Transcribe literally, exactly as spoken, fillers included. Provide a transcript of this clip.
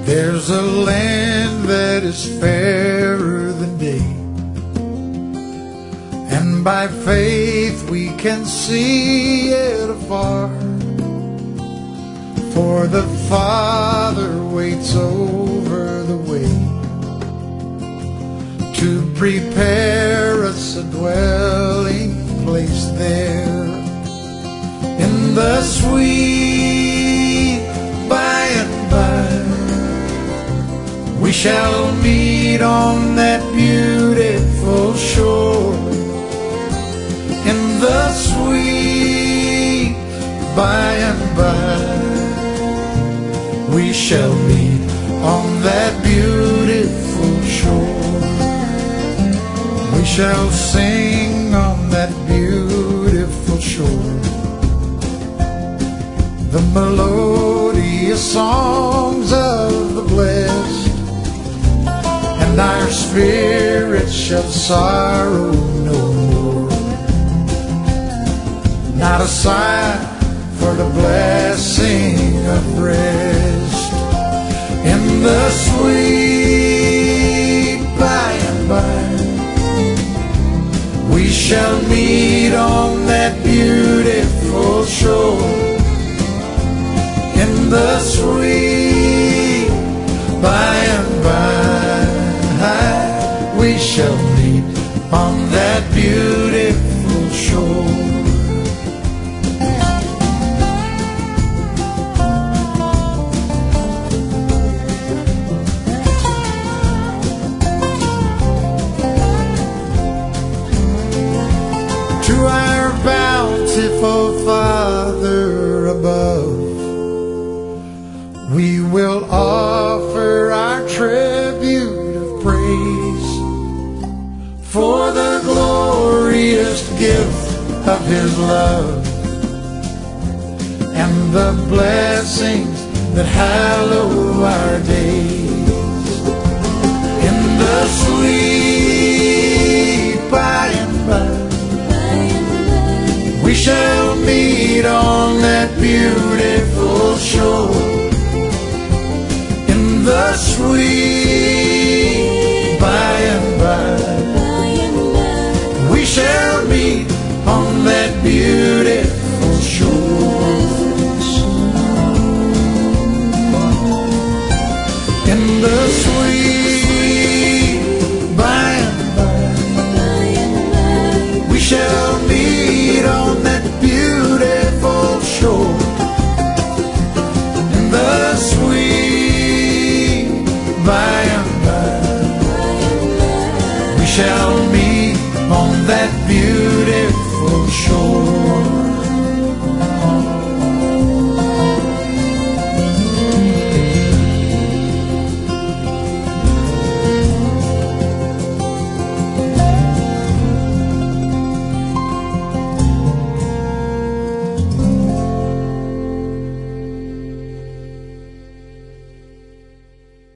There's a land that is fairer than day, and by faith we can see it afar. For the Father waits over the way to prepare us a dwelling place there in the sweet by and by. We shall meet on that beautiful shore in the sweet by and by. We shall meet on that beautiful shore. We shall sing on that beautiful shore the melodious songs of the blessed, and our spirits shall sorrow no more. Not a sigh for the blessing of rest in the sweet by and by. We shall meet on that beautiful shore in the sweet by and by. We shall meet on that beautiful shore. To our bountiful Father above, we will offer our tribute of praise for the glorious gift of His love and the blessings that hallow our days in the sweet by and by. We shall meet on that beautiful shore in the sweet